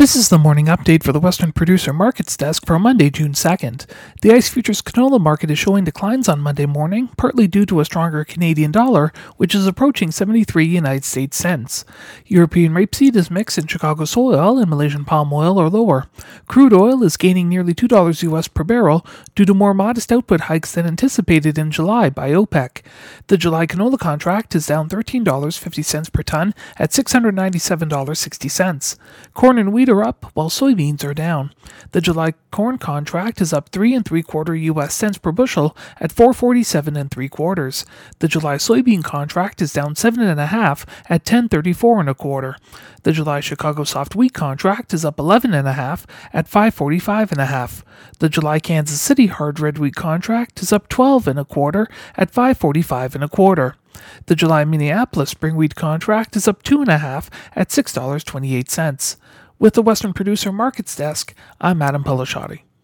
This is the morning update for the Western Producer Markets Desk for Monday, June 2nd. The ICE Futures canola market is showing declines on Monday morning, partly due to a stronger Canadian dollar, which is approaching 73 United States cents. European rapeseed is mixed, and Chicago soy oil and Malaysian palm oil are lower. Crude oil is gaining nearly $2 US per barrel due to more modest output hikes than anticipated in July by OPEC. The July canola contract is down $13.50 per ton at $697.60. Corn and wheat are up, while soybeans are down. The July corn contract is up 3 3/4 US cents per bushel at $4.47 3/4. The July soybean contract is down 7.5 at $10.34 1/4. The July Chicago soft wheat contract is up 11.5 at $5.45 1/2. The July Kansas City hard red wheat contract is up 12 1/4 at $5.45 1/4. The July Minneapolis spring wheat contract is up 2.5 at $6.28. With the Western Producer Markets Desk, I'm Adam Pelashati.